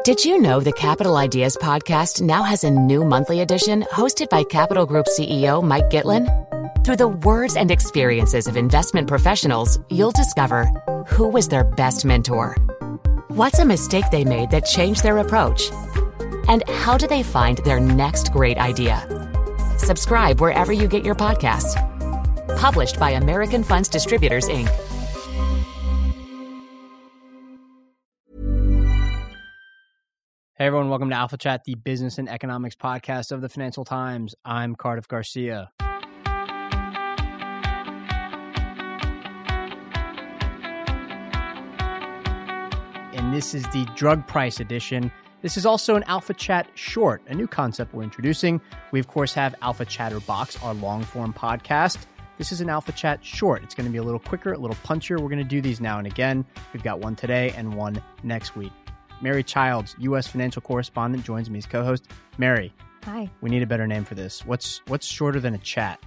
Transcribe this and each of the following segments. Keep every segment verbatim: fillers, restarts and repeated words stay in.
Did you know the Capital Ideas podcast now has a new monthly edition hosted by Capital Group C E O Mike Gitlin? Through the words and experiences of investment professionals, you'll discover who was their best mentor, what's a mistake they made that changed their approach, and how do they find their next great idea. Subscribe wherever you get your podcasts. Published by American Funds Distributors, Incorporated. Hey everyone, welcome to Alpha Chat, the business and economics podcast of the Financial Times. I'm Cardiff Garcia. And this is the drug price edition. This is also an Alpha Chat short, a new concept we're introducing. We, of course, have Alpha Chatter Box, our long-form podcast. This is an Alpha Chat short. It's going to be a little quicker, a little punchier. We're going to do these now and again. We've got one today and one next week. Mary Childs, U S financial correspondent, joins me as co-host. Mary. Hi. We need a better name for this. What's what's shorter than a chat?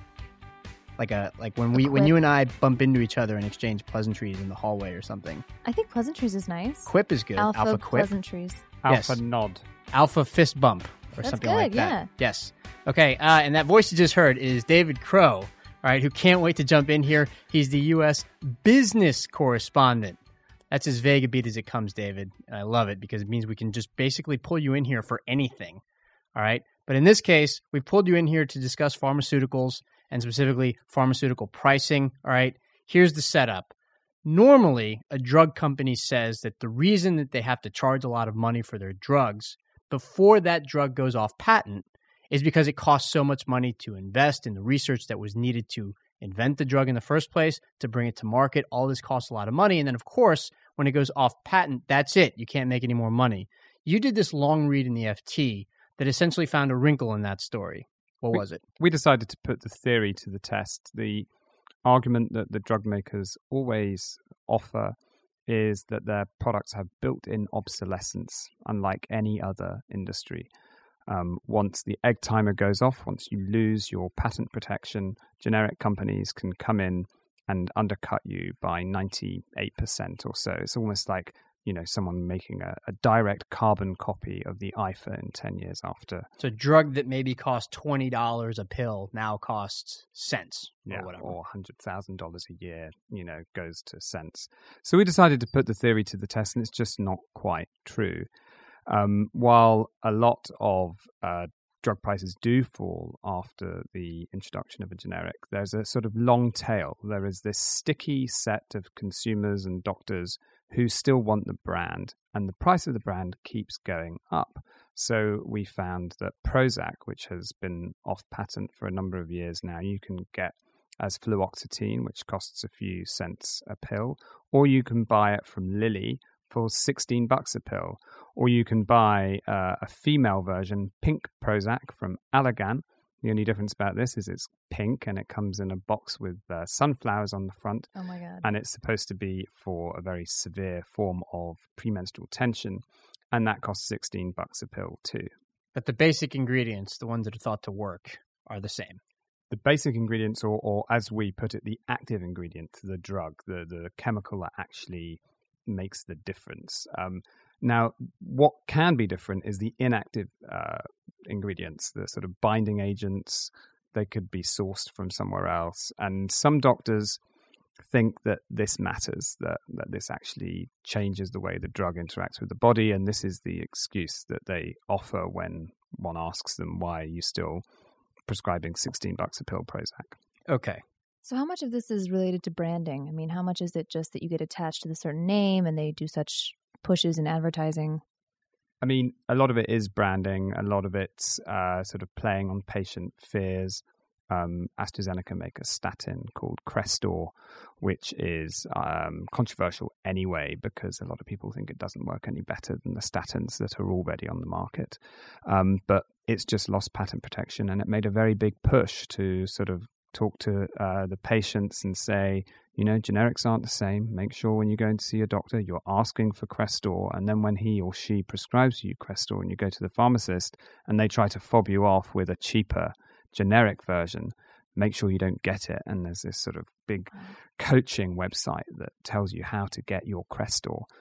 Like a like when we when you and I bump into each other and exchange pleasantries in the hallway or something. I think pleasantries is nice. Quip is good. Alpha, Alpha quip. Pleasantries. Yes. Alpha nod. Alpha fist bump or That's something good, like that. yeah. Yes. Okay. Uh, and that voice you just heard is David Crow. All right, who can't wait to jump in here. He's the U S business correspondent. That's as vague a beat as it comes, David. And I love it because it means we can just basically pull you in here for anything. All right. But in this case, we pulled you in here to discuss pharmaceuticals and specifically pharmaceutical pricing. All right. Here's the setup. Normally, a drug company says that the reason that they have to charge a lot of money for their drugs before that drug goes off patent is because it costs so much money to invest in the research that was needed to invent the drug in the first place, to bring it to market. All this costs a lot of money. And then, of course, when it goes off patent, that's it. You can't make any more money. You did this long read in the F T that essentially found a wrinkle in that story. What we, was it? We decided to put the theory to the test. The argument that the drug makers always offer is that their products have built-in obsolescence, unlike any other industry. Um, once the egg timer goes off, once you lose your patent protection, generic companies can come in and undercut you by ninety-eight percent or so. It's almost like, you know, someone making a, a direct carbon copy of the iPhone ten years after. So a drug that maybe cost twenty dollars a pill now costs cents or yeah, whatever. Or one hundred thousand dollars a year, you know, goes to cents. So we decided to put the theory to the test, and it's just not quite true. Um, while a lot of uh, drug prices do fall after the introduction of a generic, there's a sort of long tail. There is this sticky set of consumers and doctors who still want the brand, and the price of the brand keeps going up. So we found that Prozac, which has been off patent for a number of years now, you can get as fluoxetine, which costs a few cents a pill, or you can buy it from Lilly for sixteen bucks a pill, or you can buy uh, a female version, pink Prozac from Allergan. The only difference about this is it's pink and it comes in a box with uh, sunflowers on the front. Oh my God. And it's supposed to be for a very severe form of premenstrual tension, and that costs sixteen bucks a pill too. But the basic ingredients, the ones that are thought to work, are the same. The basic ingredients, or, or as we put it, the active ingredient, the drug, the, the chemical that actually makes the difference. Um, now, what can be different is the inactive uh, ingredients, the sort of binding agents. They could be sourced from somewhere else. And some doctors think that this matters, that, that this actually changes the way the drug interacts with the body. And this is the excuse that they offer when one asks them, why are you still prescribing sixteen bucks a pill Prozac? Okay. So how much of this is related to branding? I mean, how much is it just that you get attached to the certain name and they do such pushes in advertising? I mean, a lot of it is branding. A lot of it's uh, sort of playing on patient fears. Um, AstraZeneca make a statin called Crestor, which is um, controversial anyway because a lot of people think it doesn't work any better than the statins that are already on the market. Um, but it's just lost patent protection, and it made a very big push to sort of talk to uh, the patients and say, you know, generics aren't the same. Make sure when you go to see a doctor, you're asking for Crestor. And then when he or she prescribes you Crestor and you go to the pharmacist and they try to fob you off with a cheaper generic version, make sure you don't get it. And there's this sort of big coaching website that tells you how to get your Crestor.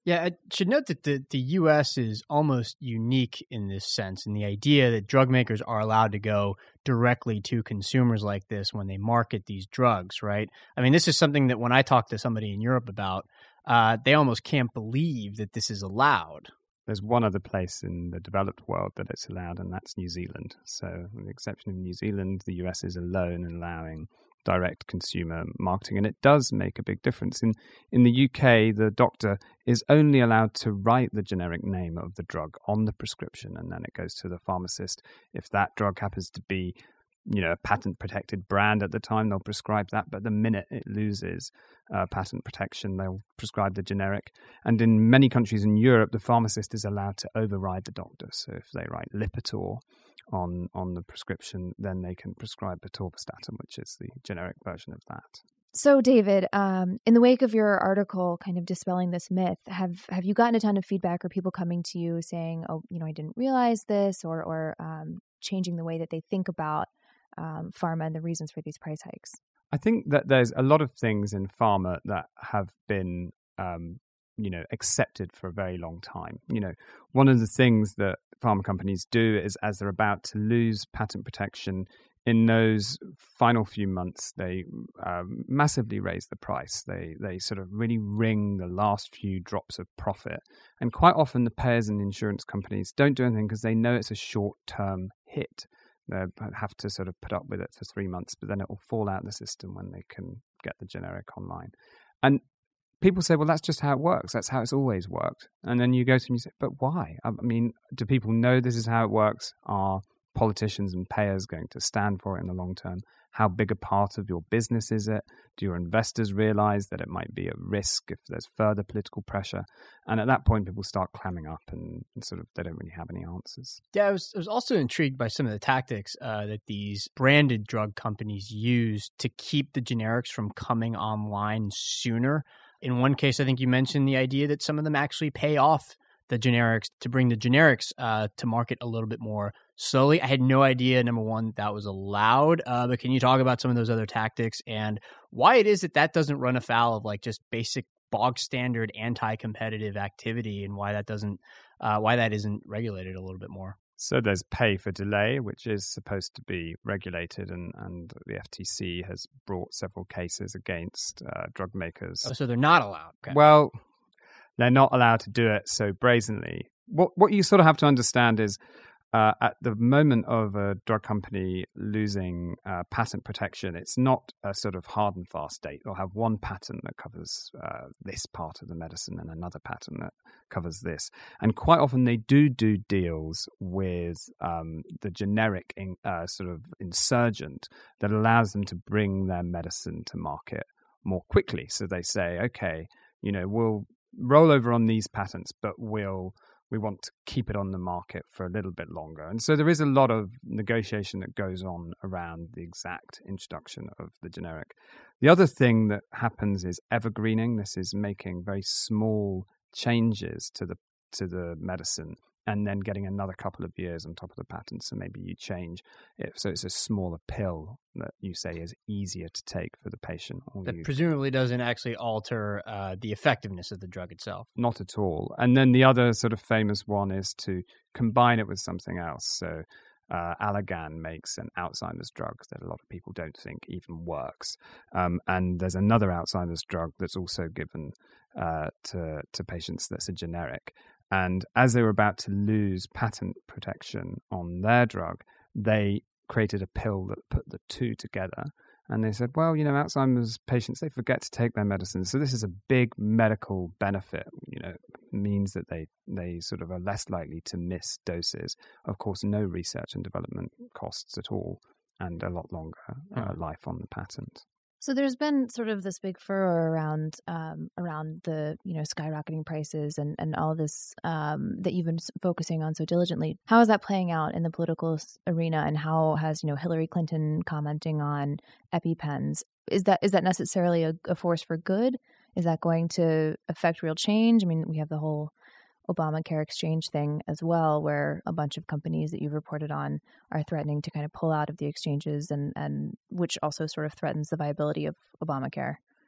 Yeah, I should note that the, the U S is almost unique in this sense, in the idea that drug makers are allowed to go directly to consumers like this when they market these drugs, right? I mean, this is something that when I talk to somebody in Europe about, uh, they almost can't believe that this is allowed. There's one other place in the developed world that it's allowed, and that's New Zealand. So with the exception of New Zealand, the U S is alone in allowing direct consumer marketing, and it does make a big difference. In in the U K, the doctor is only allowed to write the generic name of the drug on the prescription, and then it goes to the pharmacist. If that drug happens to be, you know, a patent-protected brand at the time, they'll prescribe that. But the minute it loses uh, patent protection, they'll prescribe the generic. And in many countries in Europe, the pharmacist is allowed to override the doctor. So if they write Lipitor on on the prescription, then they can prescribe atorvastatin, which is the generic version of that. So, David, um, in the wake of your article kind of dispelling this myth, have have you gotten a ton of feedback or people coming to you saying, oh, you know, I didn't realize this, or, or um, changing the way that they think about um, pharma and the reasons for these price hikes? I think that there's a lot of things in pharma that have been um, you know, accepted for a very long time. You know, one of the things that pharma companies do is, as they're about to lose patent protection, in those final few months, they um, massively raise the price. They they sort of really wring the last few drops of profit. And quite often the payers and insurance companies don't do anything because they know it's a short-term hit. They have to sort of put up with it for three months, but then it will fall out of the system when they can get the generic online. And people say, well, that's just how it works. That's how it's always worked. And then you go to them and you say, but why? I mean, do people know this is how it works? Are politicians and payers going to stand for it in the long term? How big a part of your business is it? Do your investors realize that it might be a risk if there's further political pressure? And at that point, people start clamming up and, and sort of they don't really have any answers. Yeah, I was, I was also intrigued by some of the tactics uh, that these branded drug companies use to keep the generics from coming online sooner. In one case, I think you mentioned the idea that some of them actually pay off the generics to bring the generics uh, to market a little bit more slowly. I had no idea, number one, that was allowed. Uh, but can you talk about some of those other tactics and why it is that that doesn't run afoul of like just basic bog standard anti-competitive activity, and why that doesn't, uh, why that isn't regulated a little bit more? So there's pay for delay, which is supposed to be regulated, and, and the F T C has brought several cases against uh, drug makers. Oh, so they're not allowed. Okay. Well, they're not allowed to do it so brazenly. What what you sort of have to understand is uh, at the moment of a drug company losing uh, patent protection, it's not a sort of hard and fast date. They'll have one patent that covers uh, this part of the medicine and another patent that covers this. And quite often they do do deals with um, the generic in, uh, sort of insurgent that allows them to bring their medicine to market more quickly. So they say, okay, you know, we'll roll over on these patents, but we'll we want to keep it on the market for a little bit longer. And so there is a lot of negotiation that goes on around the exact introduction of the generic. The other thing that happens is evergreening. This is making very small changes to the to the medicine and then getting another couple of years on top of the patent. So maybe you change it. So it's a smaller pill that you say is easier to take for the patient. That you... presumably doesn't actually alter uh, the effectiveness of the drug itself. Not at all. And then the other sort of famous one is to combine it with something else. So uh, Allergan makes an Alzheimer's drug that a lot of people don't think even works. Um, and there's another Alzheimer's drug that's also given uh, to, to patients that's a generic. And as they were about to lose patent protection on their drug, they created a pill that put the two together. And they said, well, you know, Alzheimer's patients, they forget to take their medicines. So this is a big medical benefit, you know, means that they, they sort of are less likely to miss doses. Of course, no research and development costs at all, and a lot longer uh, mm. life on the patent. So there's been sort of this big furor around um, around the, you know, skyrocketing prices and, and all this um, that you've been focusing on so diligently. How is that playing out in the political arena, and how has, you know, Hillary Clinton commenting on EpiPens? Is that is that necessarily a, a force for good? Is that going to affect real change? I mean, we have the whole Obamacare exchange thing as well, where a bunch of companies that you've reported on are threatening to kind of pull out of the exchanges, and, and which also sort of threatens the viability of Obamacare.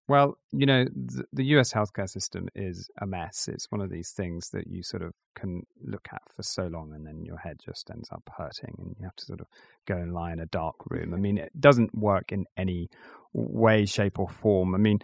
Well, you know, the, the U S healthcare system is a mess. It's one of these things that you sort of can look at for so long and then your head just ends up hurting and you have to sort of go and lie in a dark room. I mean, it doesn't work in any way, shape or form. I mean,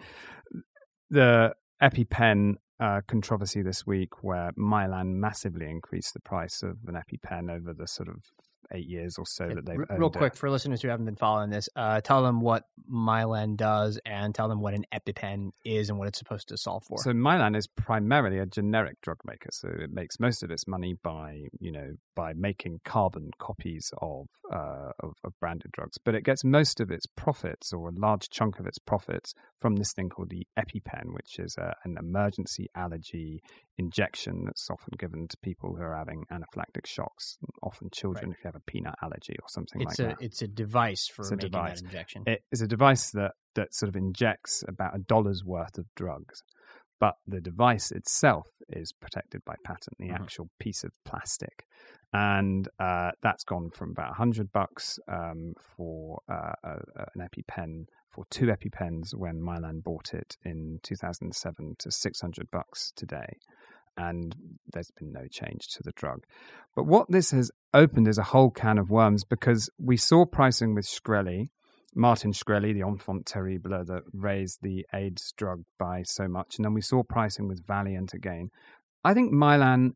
the EpiPen uh, controversy this week where Mylan massively increased the price of an EpiPen over the sort of eight years or so that they've Real owned quick, it. for listeners who haven't been following this, uh, tell them what Mylan does and tell them what an EpiPen is and what it's supposed to solve for. So Mylan is primarily a generic drug maker. So it makes most of its money by, you know, by making carbon copies of, uh, of, of branded drugs. But it gets most of its profits, or a large chunk of its profits, from this thing called the EpiPen, which is a, an emergency allergy injection that's often given to people who are having anaphylactic shocks, often children right. if you have a peanut allergy or something it's like a, that. It's a device for it's a making device. that injection. It is a device that, that sort of injects about a dollar's worth of drugs. But the device itself is protected by patent, the mm-hmm. actual piece of plastic. And uh, that's gone from about one hundred bucks um, for uh, a, an EpiPen, for two EpiPens when Mylan bought it in two thousand seven, to six hundred bucks today. And there's been no change to the drug. But what this has opened is a whole can of worms, because we saw pricing with Shkreli, Martin Shkreli, the enfant terrible that raised the AIDS drug by so much. And then we saw pricing with Valiant again. I think Mylan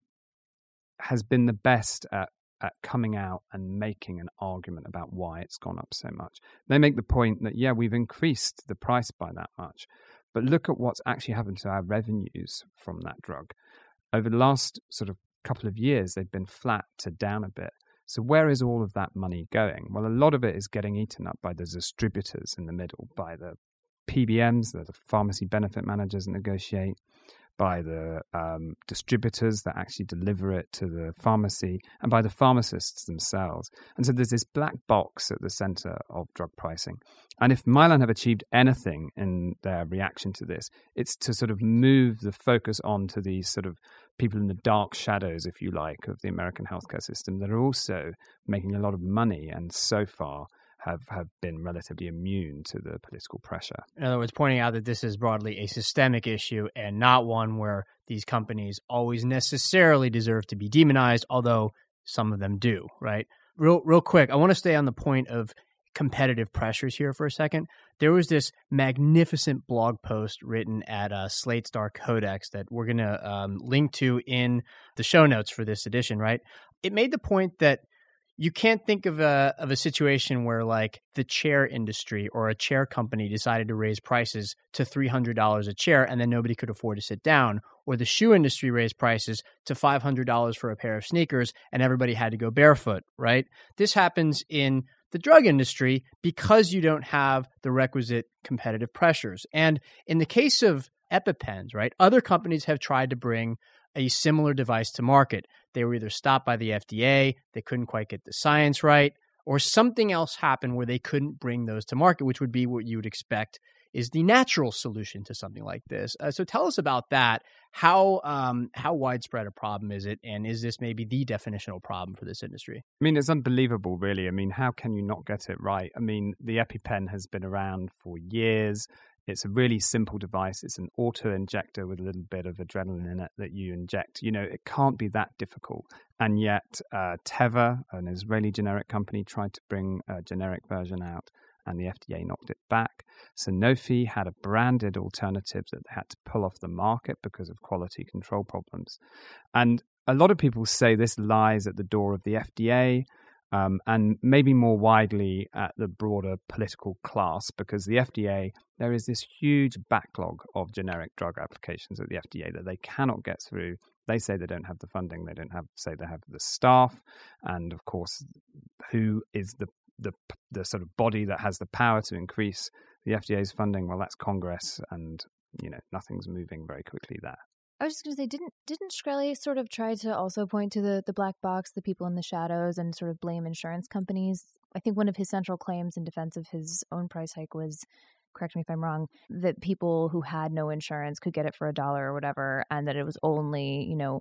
has been the best at, at coming out and making an argument about why it's gone up so much. They make the point that, yeah, we've increased the price by that much, but look at what's actually happened to our revenues from that drug. Over the last sort of couple of years, they've been flat to down a bit. So where is all of that money going? Well, a lot of it is getting eaten up by the distributors in the middle, by the P B Ms, the pharmacy benefit managers that negotiate, by the um, distributors that actually deliver it to the pharmacy, and by the pharmacists themselves. And so there's this black box at the center of drug pricing. And if Mylan have achieved anything in their reaction to this, it's to sort of move the focus on to these sort of people in the dark shadows, if you like, of the American healthcare system that are also making a lot of money and so far have, have been relatively immune to the political pressure. In other words, pointing out that this is broadly a systemic issue and not one where these companies always necessarily deserve to be demonized, although some of them do, right? Real, real quick, I want to stay on the point of competitive pressures here for a second. There was this magnificent blog post written at uh, Slate Star Codex that we're going to um, link to in the show notes for this edition, right? It made the point that you can't think of a of a situation where, like, the chair industry or a chair company decided to raise prices to three hundred dollars a chair and then nobody could afford to sit down, or the shoe industry raised prices to five hundred dollars for a pair of sneakers and everybody had to go barefoot, right? This happens in the drug industry because you don't have the requisite competitive pressures. And in the case of EpiPens, right, other companies have tried to bring a similar device to market. They were either stopped by the F D A, they couldn't quite get the science right, or something else happened where they couldn't bring those to market, which would be what you would expect is the natural solution to something like this. Uh, so tell us about that. How um, how widespread a problem is it, and is this maybe the definitional problem for this industry? I mean, it's unbelievable, really. I mean, how can you not get it right? I mean, the EpiPen has been around for years. It's a really simple device. It's an auto-injector with a little bit of adrenaline in it that you inject. You know, it can't be that difficult. And yet uh, Teva, an Israeli generic company, tried to bring a generic version out, and the F D A knocked it back. Sanofi had a branded alternative that they had to pull off the market because of quality control problems. And a lot of people say this lies at the door of the F D A, Um, and maybe more widely at the broader political class, because the F D A, there is this huge backlog of generic drug applications at the F D A that they cannot get through. They say they don't have the funding, they don't have, say they have the staff, and of course, who is the the the sort of body that has the power to increase the F D A's funding? Well, that's Congress, and you know nothing's moving very quickly there. I was just going to say, didn't didn't Shkreli sort of try to also point to the, the black box, the people in the shadows, and sort of blame insurance companies? I think one of his central claims in defense of his own price hike was, correct me if I'm wrong, that people who had no insurance could get it for a dollar or whatever, and that it was only, you know,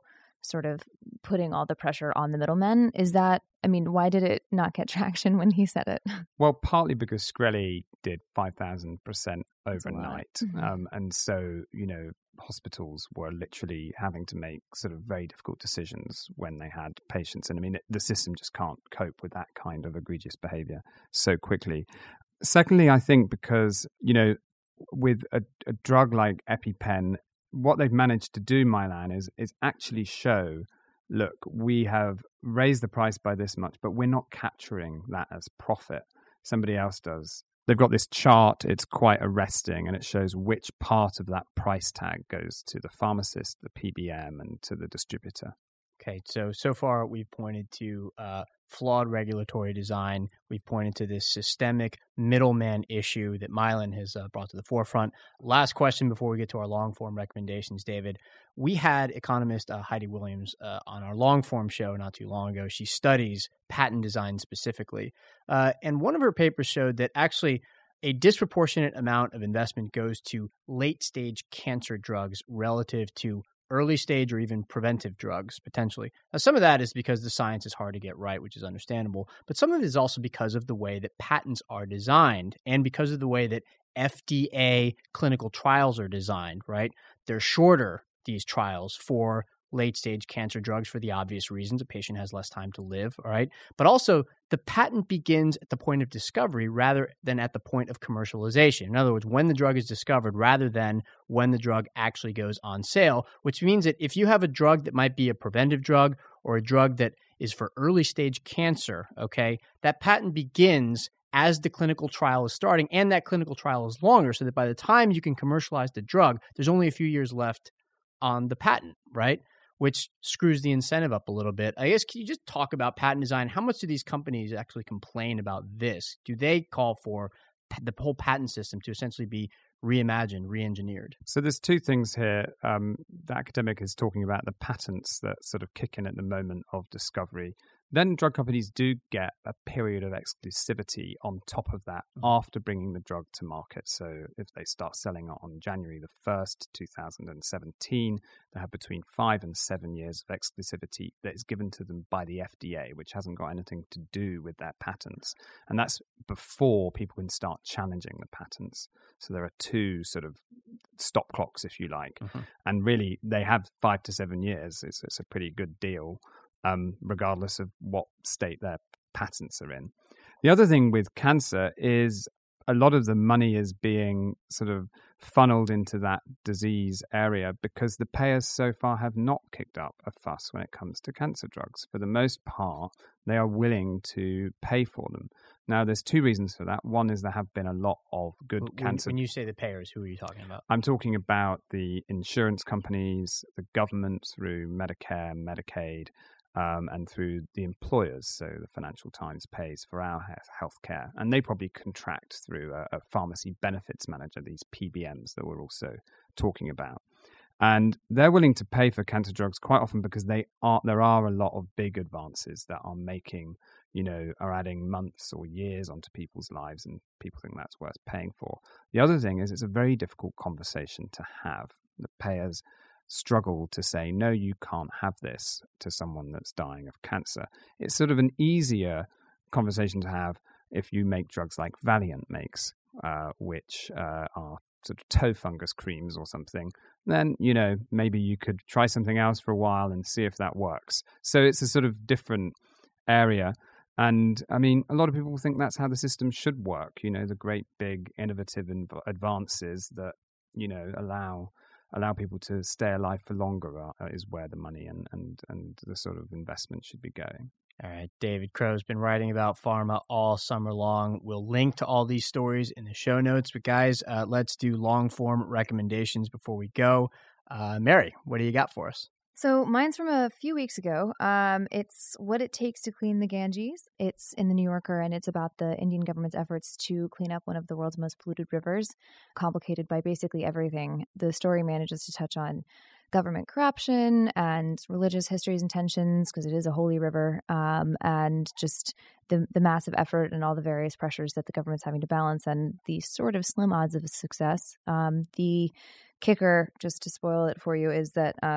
sort of putting all the pressure on the middlemen. Is that, I mean, why did it not get traction when he said it? Well, partly because Shkreli did five thousand percent overnight. Mm-hmm. Um, and so, you know, hospitals were literally having to make sort of very difficult decisions when they had patients. And I mean, it, the system just can't cope with that kind of egregious behavior so quickly. Secondly, I think because, you know, with a, a drug like EpiPen, what they've managed to do, Mylan, is is actually show, look, we have raised the price by this much, but we're not capturing that as profit. Somebody else does. They've got this chart, it's quite arresting, and it shows which part of that price tag goes to the pharmacist, the P B M, and to the distributor. Okay, so, so far we've pointed to uh, flawed regulatory design. We've pointed to this systemic middleman issue that Mylan has uh, brought to the forefront. Last question before we get to our long-form recommendations, David. We had economist uh, Heidi Williams uh, on our long-form show not too long ago. She studies patent design specifically. Uh, and one of her papers showed that actually a disproportionate amount of investment goes to late-stage cancer drugs relative to early stage or even preventive drugs, potentially. Now, some of that is because the science is hard to get right, which is understandable, but some of it is also because of the way that patents are designed and because of the way that F D A clinical trials are designed, right? They're shorter, these trials, for late-stage cancer drugs for the obvious reasons. A patient has less time to live, all right? But also, the patent begins at the point of discovery rather than at the point of commercialization. In other words, when the drug is discovered rather than when the drug actually goes on sale, which means that if you have a drug that might be a preventive drug or a drug that is for early-stage cancer, okay, that patent begins as the clinical trial is starting, and that clinical trial is longer, so that by the time you can commercialize the drug, there's only a few years left on the patent, right? Which screws the incentive up a little bit. I guess, can you just talk about patent design? How much do these companies actually complain about this? Do they call for the whole patent system to essentially be reimagined, re-engineered? So there's two things here. Um, the academic is talking about the patents that sort of kick in at the moment of discovery. Then drug companies do get a period of exclusivity on top of that mm-hmm. after bringing the drug to market. So if they start selling it on January the first, two thousand seventeen, they have between five and seven years of exclusivity that is given to them by the F D A, which hasn't got anything to do with their patents. And that's before people can start challenging the patents. So there are two sort of stop clocks, if you like. Mm-hmm. And really, they have five to seven years. It's, it's a pretty good deal. Um, regardless of what state their patents are in. The other thing with cancer is a lot of the money is being sort of funneled into that disease area because the payers so far have not kicked up a fuss when it comes to cancer drugs. For the most part, they are willing to pay for them. Now, there's two reasons for that. One is there have been a lot of good when, cancer... When you say the payers, who are you talking about? I'm talking about the insurance companies, the government through Medicare, Medicaid, Um, and through the employers, so the Financial Times pays for our health care. And they probably contract through a, a pharmacy benefits manager, these P B Ms that we're also talking about. And they're willing to pay for cancer drugs quite often because they are there are a lot of big advances that are making, you know, are adding months or years onto people's lives, and people think that's worth paying for. The other thing is it's a very difficult conversation to have. The payers struggle to say, no, you can't have this to someone that's dying of cancer. It's sort of an easier conversation to have if you make drugs like Valiant makes, uh, which uh, are sort of toe fungus creams or something. Then, you know, maybe you could try something else for a while and see if that works. So it's a sort of different area. And I mean, a lot of people think that's how the system should work. You know, the great big innovative inv- advances that, you know, allow allow people to stay alive for longer uh, is where the money and, and, and the sort of investment should be going. All right. David Crow's been writing about pharma all summer long. We'll link to all these stories in the show notes. But guys, uh, let's do long form recommendations before we go. Uh, Mary, what do you got for us? So mine's from a few weeks ago. Um, it's What It Takes to Clean the Ganges. It's in the New Yorker, and it's about the Indian government's efforts to clean up one of the world's most polluted rivers, complicated by basically everything. The story manages to touch on government corruption and religious histories and tensions, because it is a holy river, um, and just the, the massive effort and all the various pressures that the government's having to balance, and the sort of slim odds of success. Um, the kicker, just to spoil it for you, is that um,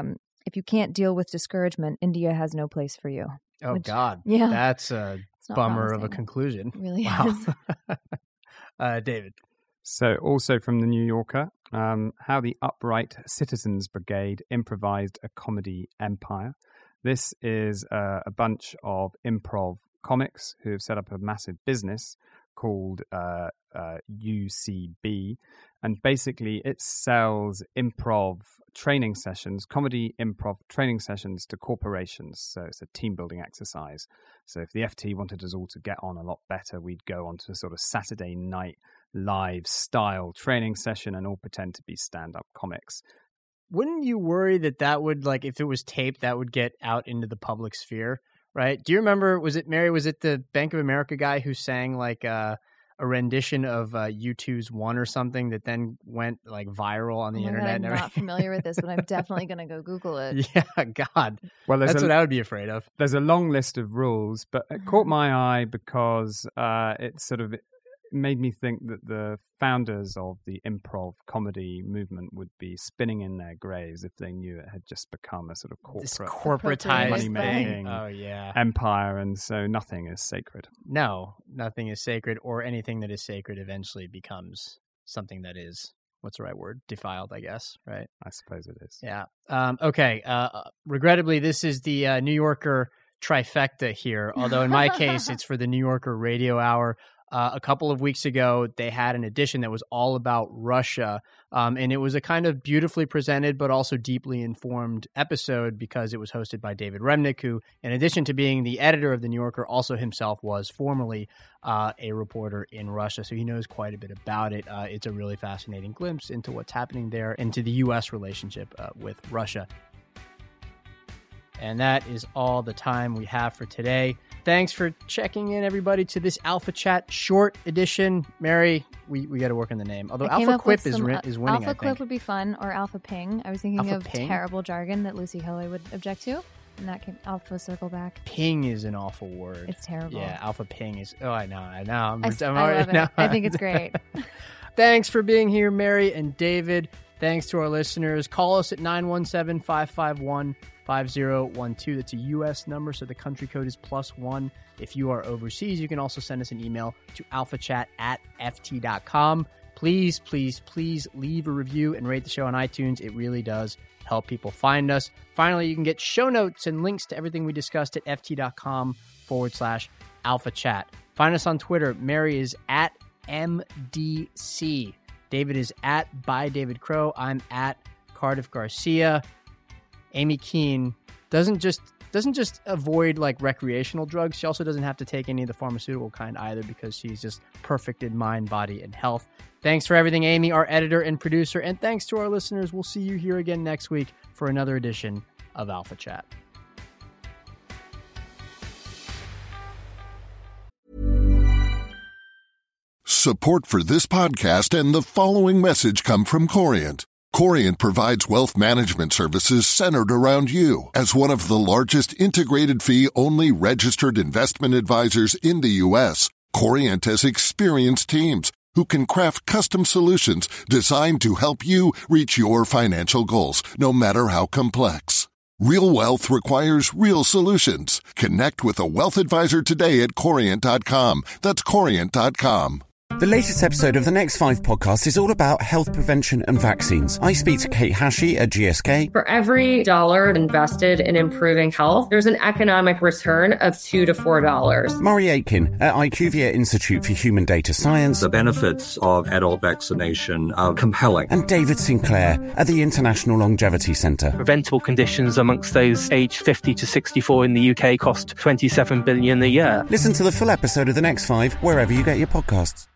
if you can't deal with discouragement, India has no place for you. Oh, Which, God. Yeah. That's a bummer promising. of a conclusion. It really wow. is. uh, David. So also from the New Yorker, um, how the Upright Citizens Brigade improvised a comedy empire. This is uh, a bunch of improv comics who have set up a massive business called uh, uh, U C B. And basically it sells improv training sessions, comedy improv training sessions to corporations. So it's a team building exercise. So if the F T wanted us all to get on a lot better, we'd go on to a sort of Saturday night live style training session and all pretend to be stand-up comics. Wouldn't you worry that that would, like, if it was taped, that would get out into the public sphere, right? Do you remember, was it, Mary, was it the Bank of America guy who sang, like, uh, a rendition of uh, U two's One or something that then went, like, viral on the Oh my internet? God, and I'm everything? not familiar with this, but I'm definitely going to go Google it. Yeah, God. Well, there's That's a, what I would be afraid of. there's a long list of rules, but it caught my eye because uh, it sort of made me think that the founders of the improv comedy movement would be spinning in their graves if they knew it had just become a sort of This corporate corporatized money-making thing. Oh, yeah. empire, and so nothing is sacred. No, nothing is sacred, or anything that is sacred eventually becomes something that is, what's the right word? Defiled, I guess, right? I suppose it is. Yeah. Um, okay. Uh, regrettably, this is the uh, New Yorker trifecta here, although in my case, it's for the New Yorker Radio Hour. Uh, a couple of weeks ago, they had an edition that was all about Russia, um, and it was a kind of beautifully presented but also deeply informed episode because it was hosted by David Remnick, who, in addition to being the editor of The New Yorker, also himself was formerly uh, a reporter in Russia, so he knows quite a bit about it. Uh, it's a really fascinating glimpse into what's happening there, into the U S relationship uh, with Russia. And that is all the time we have for today. Thanks for checking in, everybody, to this Alpha Chat short edition. Mary, we, we got to work on the name. Although I came Alpha up Quip with is some, ri- uh, is winning, Alpha I think. Quip would be fun, or Alpha Ping. I was thinking Alpha of Ping? terrible jargon that Lucy Hilley would object to, and that came Alpha Circle Back. Ping is an awful word. It's terrible. Yeah, Alpha Ping is. Oh, I know, I know. I'm, I, I'm I already, love it. now- I think it's great. Thanks for being here, Mary and David. Thanks to our listeners. Call us at nine one seven, five five one, five zero one two. That's a U S number, so the country code is plus one. If you are overseas, you can also send us an email to alphachat at ft dot com. Please, please, please leave a review and rate the show on iTunes. It really does help people find us. Finally, you can get show notes and links to everything we discussed at ft.com forward slash alpha chat. Find us on Twitter. Mary is at M D C. David is at by David Crow. I'm at Cardiff Garcia. Amy Keene doesn't just doesn't just avoid like recreational drugs. She also doesn't have to take any of the pharmaceutical kind either because she's just perfect in mind, body, and health. Thanks for everything, Amy, our editor and producer, and thanks to our listeners. We'll see you here again next week for another edition of Alpha Chat. Support for this podcast and the following message come from Corient. Corient provides wealth management services centered around you. As one of the largest integrated fee-only registered investment advisors in the U S, Corient has experienced teams who can craft custom solutions designed to help you reach your financial goals, no matter how complex. Real wealth requires real solutions. Connect with a wealth advisor today at corient dot com. That's corient dot com. The latest episode of the Next Five podcast is all about health prevention and vaccines. I speak to Kate Hashi at G S K. For every dollar invested in improving health, there's an economic return of two to four dollars. Murray Aitken at IQVIA Institute for Human Data Science. The benefits of adult vaccination are compelling. And David Sinclair at the International Longevity Centre. Preventable conditions amongst those aged fifty to sixty-four in the U K cost twenty-seven billion dollars a year. Listen to the full episode of the Next Five wherever you get your podcasts.